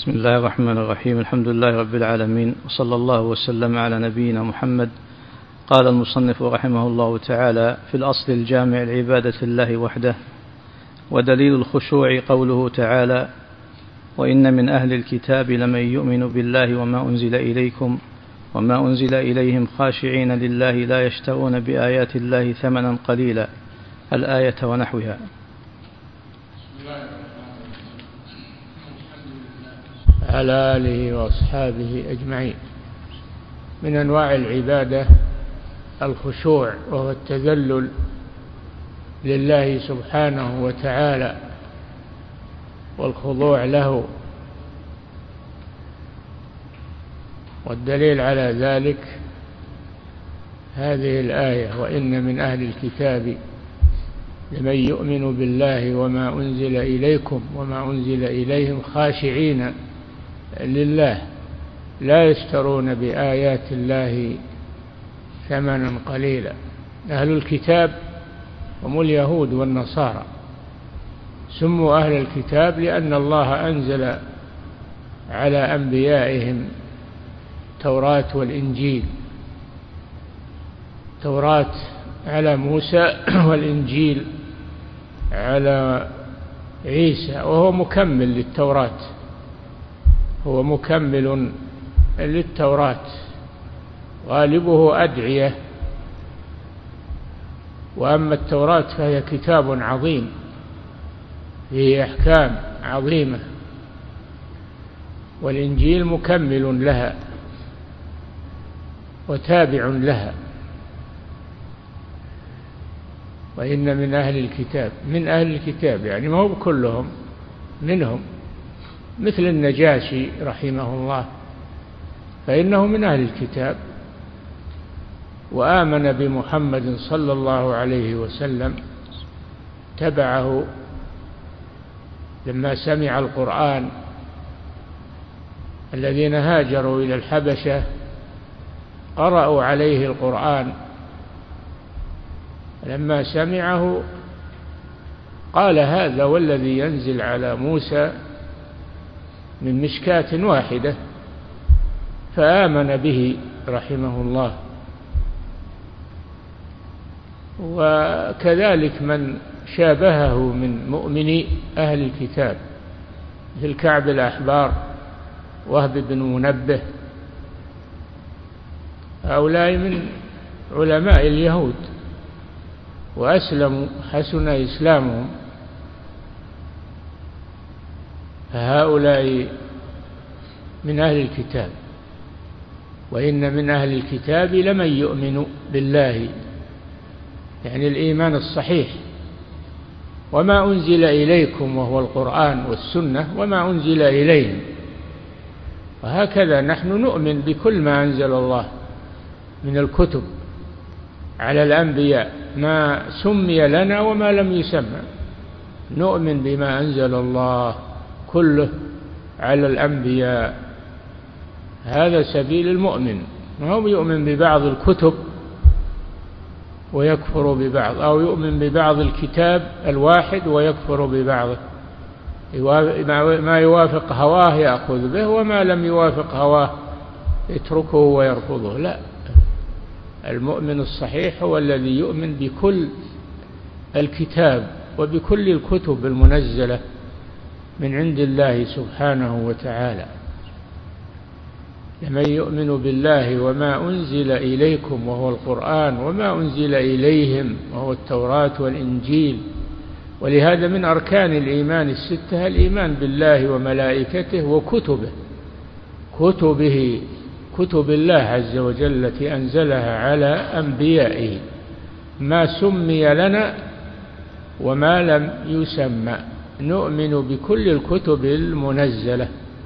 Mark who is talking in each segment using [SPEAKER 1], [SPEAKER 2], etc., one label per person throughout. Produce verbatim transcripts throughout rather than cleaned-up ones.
[SPEAKER 1] بسم الله الرحمن الرحيم. الحمد لله رب العالمين، وصلى الله وسلم على نبينا محمد. قال المصنف رحمه الله تعالى: في الأصل الجامع لعبادة الله وحده. ودليل الخشوع قوله تعالى: وإن من أهل الكتاب لمن يؤمن بالله وما أنزل إليكم وما أنزل إليهم خاشعين لله لا يشترون بآيات الله ثمنا قليلا، الآية ونحوها.
[SPEAKER 2] على آله وأصحابه أجمعين. من أنواع العبادة الخشوع، وهو التذلل لله سبحانه وتعالى والخضوع له، والدليل على ذلك هذه الآية: وإن من أهل الكتاب لمن يؤمن بالله وما أنزل إليكم وما أنزل إليهم خاشعين لله لا يشترون بآيات الله ثمنا قليلا. أهل الكتاب هم اليهود والنصارى، سموا أهل الكتاب لأن الله أنزل على أنبيائهم التوراة والإنجيل، التوراة على موسى والإنجيل على عيسى، وهو مكمل للتوراة، هو مكمل للتوراة، غالبه أدعية. وأما التوراة فهي كتاب عظيم فيه أحكام عظيمة، والإنجيل مكمل لها وتابع لها. وإن من أهل الكتاب، من أهل الكتاب يعني ما هو كلهم، منهم، مثل النجاشي رحمه الله فإنه من أهل الكتاب، وآمن بمحمد صلى الله عليه وسلم، تبعه لما سمع القرآن. الذين هاجروا إلى الحبشة قرأوا عليه القرآن، لما سمعه قال: هذا والذي ينزل على موسى من مشكاة واحدة، فآمن به رحمه الله. وكذلك من شابهه من مؤمني أهل الكتاب مثل كعب الأحبار، وهب بن منبه، هؤلاء من علماء اليهود وأسلموا، حسن إسلامهم، فهؤلاء من أهل الكتاب. وإن من أهل الكتاب لمن يؤمن بالله، يعني الإيمان الصحيح، وما أنزل إليكم وهو القرآن والسنة، وما أنزل إليهم. وهكذا نحن نؤمن بكل ما أنزل الله من الكتب على الأنبياء، ما سمي لنا وما لم يسمى، نؤمن بما أنزل الله كله على الأنبياء. هذا سبيل المؤمن، ما هو يؤمن ببعض الكتب ويكفر ببعض، أو يؤمن ببعض الكتاب الواحد ويكفر ببعضه، ما يوافق هواه يأخذ به، وما لم يوافق هواه يتركه ويرفضه. لا، المؤمن الصحيح هو الذي يؤمن بكل الكتاب وبكل الكتب المنزلة من عند الله سبحانه وتعالى. لمن يؤمن بالله وما أنزل إليكم وهو القرآن وما أنزل إليهم وهو التوراة والإنجيل. ولهذا من أركان الإيمان الستة الإيمان بالله وملائكته وكتبه، كتبه كتب الله عز وجل التي أنزلها على أنبيائه، ما سمي لنا وما لم يسمى، نؤمن بكل الكتب المنزلة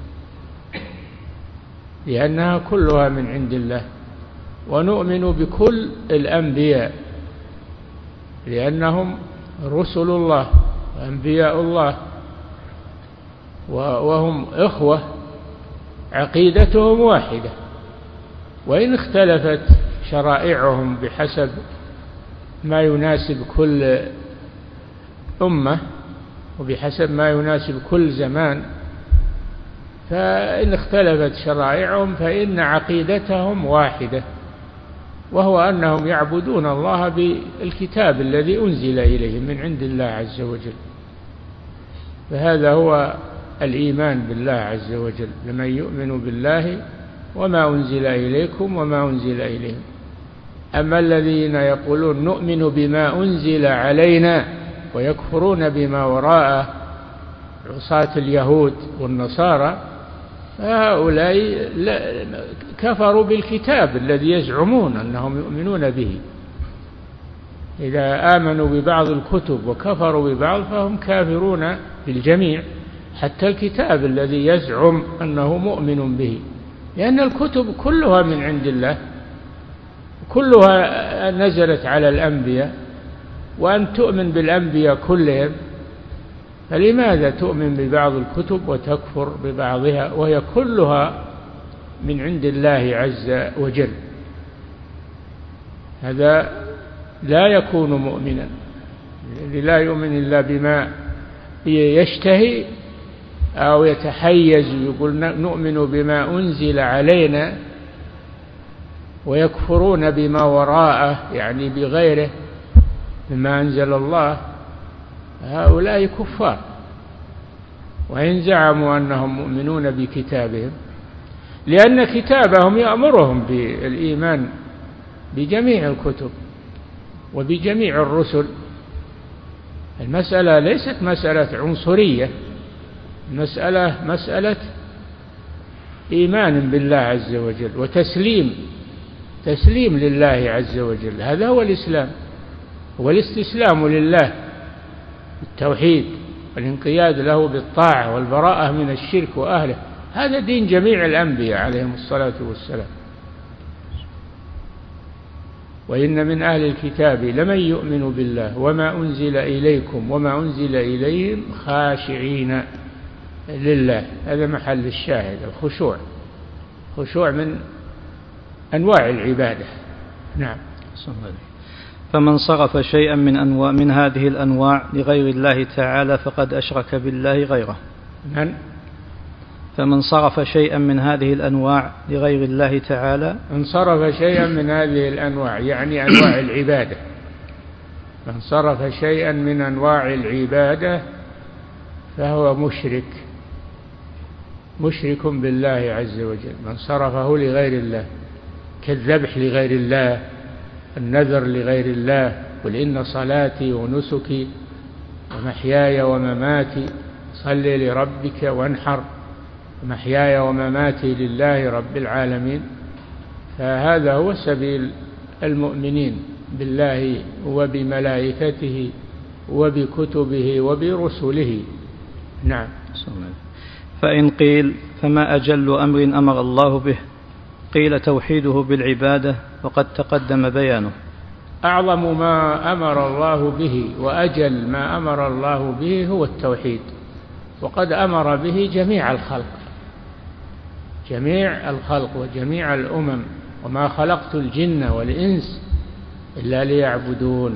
[SPEAKER 2] لأنها كلها من عند الله، ونؤمن بكل الأنبياء لأنهم رسل الله وأنبياء الله، وهم إخوة، عقيدتهم واحدة، وإن اختلفت شرائعهم بحسب ما يناسب كل أمة وبحسب ما يناسب كل زمان، فإن اختلفت شرائعهم فإن عقيدتهم واحدة، وهو أنهم يعبدون الله بالكتاب الذي أنزل إليهم من عند الله عز وجل. فهذا هو الإيمان بالله عز وجل، لمن يؤمن بالله وما أنزل إليكم وما أنزل إليهم. أما الذين يقولون نؤمن بما أنزل علينا ويكفرون بما وراءه، عصاة اليهود والنصارى، فهؤلاء كفروا بالكتاب الذي يزعمون أنهم يؤمنون به. إذا آمنوا ببعض الكتب وكفروا ببعض فهم كافرون بالجميع، حتى الكتاب الذي يزعم أنه مؤمن به، لأن الكتب كلها من عند الله، كلها نزلت على الأنبياء، وأن تؤمن بالأنبياء كلهم، فلماذا تؤمن ببعض الكتب وتكفر ببعضها وهي كلها من عند الله عز وجل؟ هذا لا يكون مؤمنا. الذي لا يؤمن إلا بما يشتهي أو يتحيز يقول نؤمن بما أنزل علينا ويكفرون بما وراءه، يعني بغيره مما أنزل الله، هؤلاء كفار، وإن زعموا أنهم مؤمنون بكتابهم، لأن كتابهم يأمرهم بالإيمان بجميع الكتب وبجميع الرسل. المسألة ليست مسألة عنصرية، المسألة مسألة إيمان بالله عز وجل وتسليم تسليم لله عز وجل. هذا هو الإسلام، هو الاستسلام لله بالتوحيد والانقياد له بالطاعة والبراءة من الشرك وأهله. هذا دين جميع الأنبياء عليهم الصلاة والسلام. وإن من أهل الكتاب لمن يؤمن بالله وما أنزل إليكم وما أنزل إليهم خاشعين لله. هذا محل الشاهد، الخشوع، خشوع من أنواع العبادة. نعم.
[SPEAKER 1] فمن صرف شيئا من أنواع من هذه الأنواع لغير الله تعالى فقد أشرك بالله غيره.
[SPEAKER 2] من؟
[SPEAKER 1] فمن صرف شيئا من هذه الأنواع لغير الله تعالى،
[SPEAKER 2] من صرف شيئا من هذه الأنواع يعني أنواع العبادة، من صرف شيئا من أنواع العبادة فهو مشرك، مشرك بالله عز وجل. من صرفه لغير الله كالذبح لغير الله، النذر لغير الله، قل إن صلاتي ونسكي ومحياي ومماتي صل لربك وانحر، محياي ومماتي لله رب العالمين. فهذا هو سبيل المؤمنين بالله وبملائكته وبكتبه وبرسله. نعم.
[SPEAKER 1] فإن قيل فما أجل أمر أمر الله به؟ قيل توحيده بالعبادة، وقد تقدم بيانه.
[SPEAKER 2] أعظم ما أمر الله به وأجل ما أمر الله به هو التوحيد، وقد أمر به جميع الخلق، جميع الخلق وجميع الأمم، وما خلقت الجن والإنس إلا ليعبدون.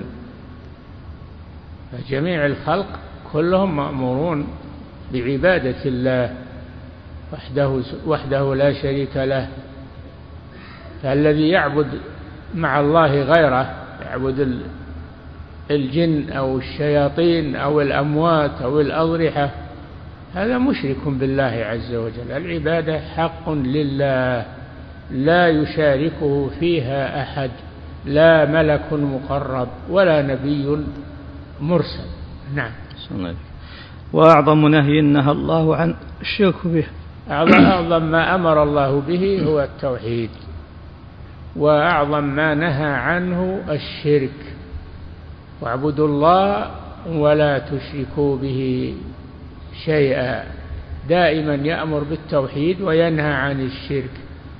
[SPEAKER 2] فجميع الخلق كلهم مأمورون بعبادة الله وحده, وحده لا شريك له. فالذي يعبد مع الله غيره، يعبد الجن أو الشياطين أو الأموات أو الأضرحة، هذا مشرك بالله عز وجل. العبادة حق لله لا يشاركه فيها أحد، لا ملك مقرب ولا نبي مرسل. نعم.
[SPEAKER 1] وأعظم نهي نهى الله عن الشرك به.
[SPEAKER 2] أعظم ما أمر الله به هو التوحيد، وأعظم ما نهى عنه الشرك. واعبدوا الله ولا تشركوا به شيئا. دائما يأمر بالتوحيد وينهى عن الشرك.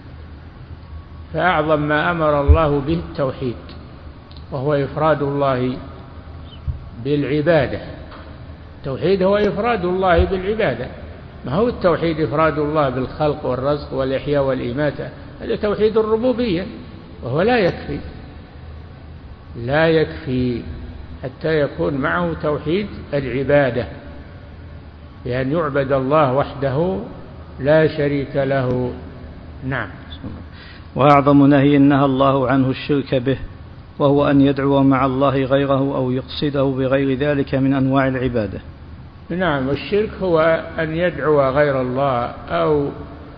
[SPEAKER 2] فأعظم ما أمر الله به التوحيد، وهو إفراد الله بالعبادة. التوحيد هو إفراد الله بالعبادة، ما هو التوحيد إفراد الله بالخلق والرزق والإحياء والإماتة، هذا توحيد الربوبية، وهو لا يكفي، لا يكفي حتى يكون معه توحيد العبادة، بأن يعبد الله وحده لا شريك له. نعم.
[SPEAKER 1] وأعظم نهي نهى الله عنه الشرك به، وهو أن يدعو مع الله غيره أو يقصده بغير ذلك من أنواع العبادة.
[SPEAKER 2] نعم، والشرك هو أن يدعو غير الله أو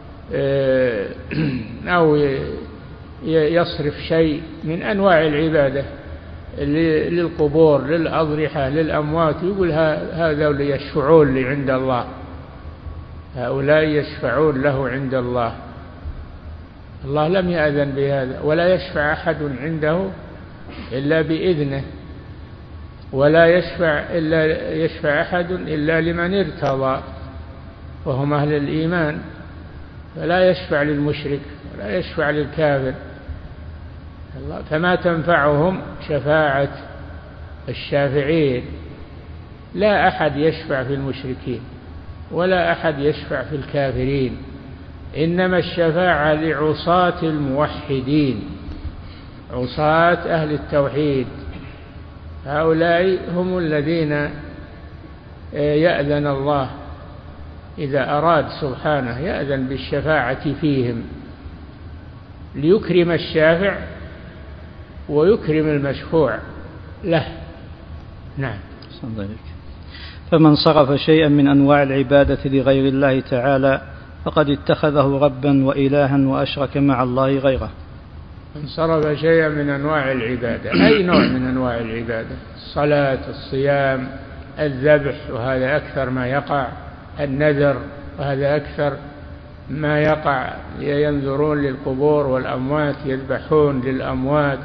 [SPEAKER 2] أو يصرف شيء من أنواع العبادة للقبور، للأضرحة، للأموات، يقول هذا يشفعون لي عند الله، هؤلاء يشفعون له عند الله. الله لم يأذن بهذا، ولا يشفع أحد عنده إلا بإذنه، ولا يشفع إلا يشفع أحد إلا لمن ارتضى وهم أهل الإيمان، فلا يشفع للمشرك ولا يشفع للكافر، فما تنفعهم شفاعة الشافعين. لا أحد يشفع في المشركين ولا أحد يشفع في الكافرين، إنما الشفاعة لعصاة الموحدين، عصاة أهل التوحيد، هؤلاء هم الذين يأذن الله إذا أراد سبحانه، يأذن بالشفاعة فيهم ليكرم الشافع ويكرم المشفوع له. نعم.
[SPEAKER 1] فمن صرف شيئا من أنواع العبادة لغير الله تعالى فقد اتخذه ربا وإلها وأشرك مع الله غيره.
[SPEAKER 2] من صرف شيئا من أنواع العبادة، أي نوع من أنواع العبادة، الصلاة، الصيام، الذبح، وهذا أكثر ما يقع، النذر، وهذا أكثر ما يقع، ينذرون للقبور والأموات، يذبحون للأموات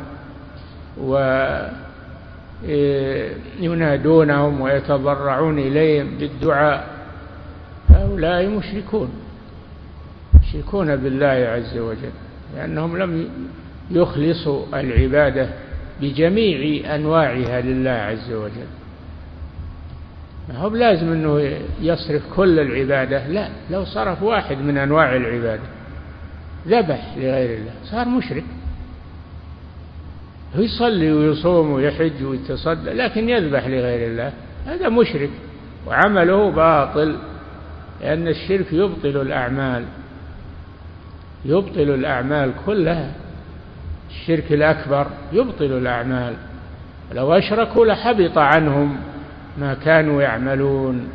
[SPEAKER 2] وينادونهم ويتضرعون إليهم بالدعاء، هؤلاء مشركون، يشركون بالله عز وجل، لأنهم لم يخلصوا العبادة بجميع أنواعها لله عز وجل. ما هو لازم أنه يصرف كل العبادة، لا، لو صرف واحد من أنواع العبادة، ذبح لغير الله، صار مشرك. هو يصلي ويصوم ويحج ويتصدق، لكن يذبح لغير الله، هذا مشرك وعمله باطل، لأن الشرك يبطل الأعمال، يبطل الأعمال كلها. الشرك الأكبر يبطل الأعمال، لو أشركوا لحبط عنهم ما كانوا يعملون.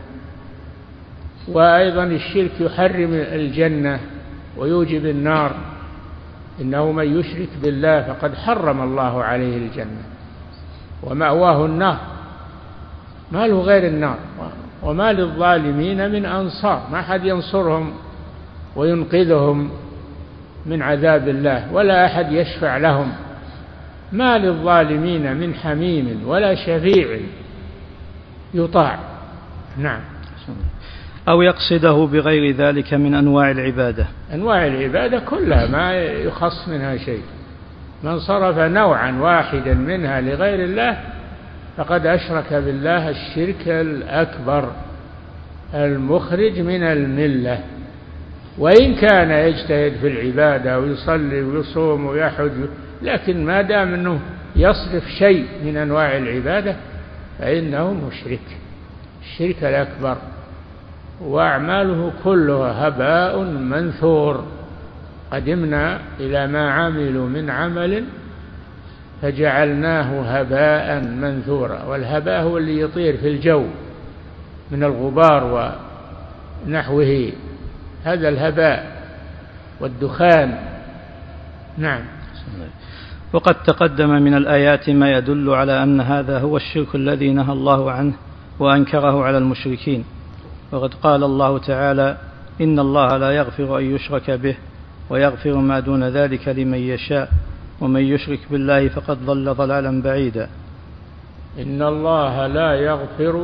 [SPEAKER 2] وأيضا الشرك يحرم الجنة ويوجب النار، إنه من يشرك بالله فقد حرم الله عليه الجنة ومأواه النار، ما له غير النار، وما للظالمين من أنصار، ما حد ينصرهم وينقذهم من عذاب الله، ولا أحد يشفع لهم، ما للظالمين من حميم ولا شفيع يطاع. نعم.
[SPEAKER 1] أو يقصده بغير ذلك من أنواع العبادة.
[SPEAKER 2] أنواع العبادة كلها ما يخص منها شيء، من صرف نوعا واحدا منها لغير الله فقد أشرك بالله الشرك الأكبر المخرج من الملة. وإن كان يجتهد في العبادة ويصلي ويصوم ويحج، لكن ما دام أنه يصرف شيء من أنواع العبادة فإنه مشرك، الشرك الأكبر، وأعماله كلها هباء منثور. قدمنا إلى ما عملوا من عمل فجعلناه هباء منثورا، والهباء هو اللي يطير في الجو من الغبار ونحوه، هذا الهباء والدخان. نعم.
[SPEAKER 1] وقد تقدم من الآيات ما يدل على أن هذا هو الشرك الذي نهى الله عنه وأنكره على المشركين. وقد قال الله تعالى: إن الله لا يغفر أن يشرك به ويغفر ما دون ذلك لمن يشاء ومن يشرك بالله فقد ضل ضلالا بعيدا.
[SPEAKER 2] إن الله لا يغفر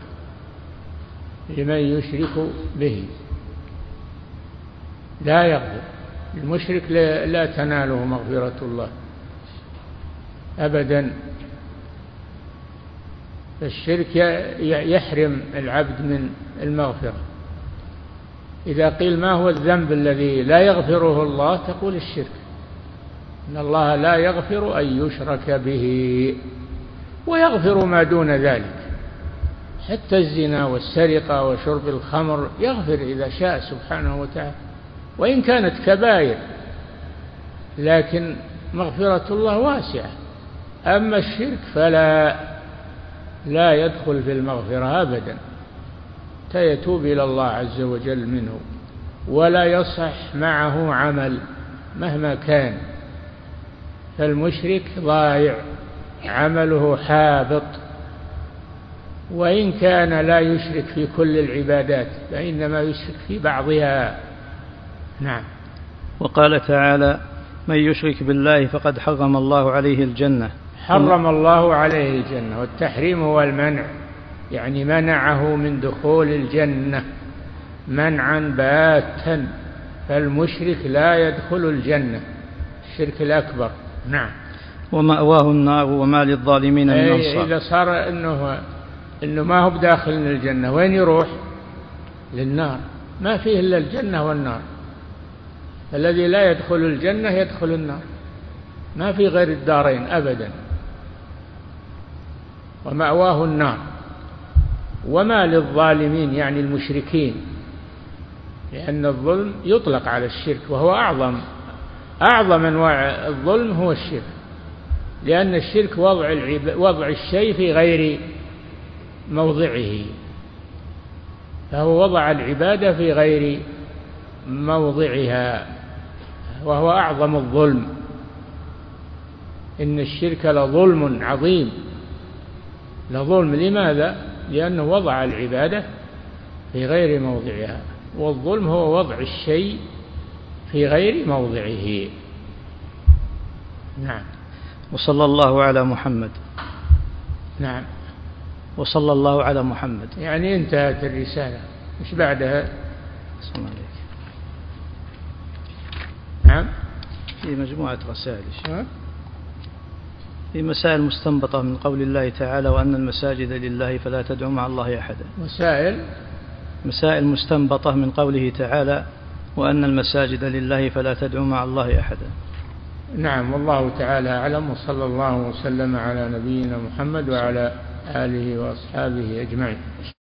[SPEAKER 2] لمن يشرك به، لا يغفر المشرك، لا تناله مغفرة الله أبدا. الشرك يحرم العبد من المغفرة. إذا قيل ما هو الذنب الذي لا يغفره الله، تقول الشرك. إن الله لا يغفر أن يشرك به ويغفر ما دون ذلك. حتى الزنا والسرقة وشرب الخمر يغفر إذا شاء سبحانه وتعالى، وإن كانت كبائر، لكن مغفرة الله واسعة. أما الشرك فلا لا يدخل في المغفرة أبدا، يتوب إلى الله عز وجل منه، ولا يصح معه عمل مهما كان. فالمشرك ضايع، عمله حابط، وإن كان لا يشرك في كل العبادات فإنما يشرك في بعضها. نعم.
[SPEAKER 1] وقال تعالى: من يشرك بالله فقد حرم الله عليه الجنة.
[SPEAKER 2] حرم الله عليه الجنة، والتحريم هو المنع، يعني منعه من دخول الجنة منعا باتا، فالمشرك لا يدخل الجنة، الشرك الأكبر. نعم.
[SPEAKER 1] ومأواه النار وما للظالمين من أنصار.
[SPEAKER 2] إذا صار إنه إنه ما هو بداخل الجنة، وين يروح؟ للنار، ما فيه إلا الجنة والنار. الذي لا يدخل الجنة يدخل النار، ما في غير الدارين أبدا. ومأواه النار وما للظالمين يعني المشركين، لأن الظلم يطلق على الشرك، وهو أعظم أعظم أنواع الظلم هو الشرك، لأن الشرك وضع العب... وضع الشيء في غير موضعه، فهو وضع العبادة في غير موضعها، وهو أعظم الظلم. إن الشرك لظلم عظيم، لظلم. لماذا؟ لأنه وضع العبادة في غير موضعها، والظلم هو وضع الشيء في غير موضعه. نعم.
[SPEAKER 1] وصلى الله على محمد.
[SPEAKER 2] نعم.
[SPEAKER 1] وصلى الله على محمد،
[SPEAKER 2] يعني انتهت الرسالة، مش بعدها؟
[SPEAKER 1] السلام عليك.
[SPEAKER 2] نعم.
[SPEAKER 1] في مجموعة رسائل
[SPEAKER 2] أه؟
[SPEAKER 1] في مسائل مستنبطة من قول الله تعالى: وأن المساجد لله فلا تدعوا مع الله أحدا.
[SPEAKER 2] مسائل
[SPEAKER 1] مسائل مستنبطة من قوله تعالى: وأن المساجد لله فلا تدعوا مع الله أحدا.
[SPEAKER 2] نعم. والله تعالى أعلم، وصلى الله وسلم على نبينا محمد وعلى آله وأصحابه أجمعين.